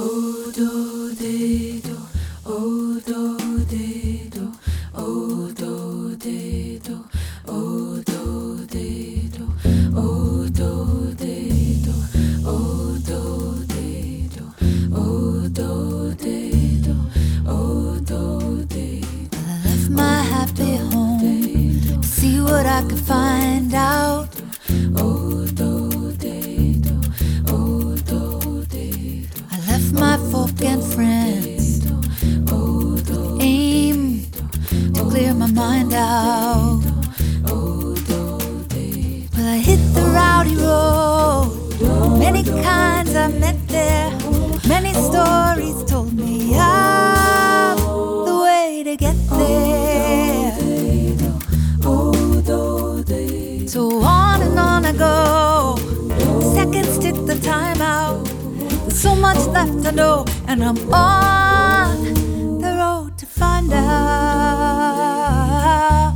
What I could find out. I left my folk and friends, aim to clear my mind out. Well, I hit the rowdy road, many kinds I met there, many stories told me of the way to get there. So on and on I go, seconds tick the time out. There's so much left to know, and I'm on the road to find out.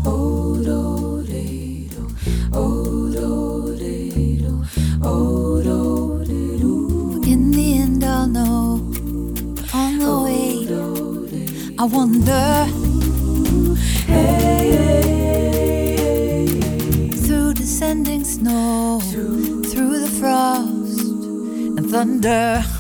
In the end I'll know, on the way I wonder. Descending snow, through the frost and thunder.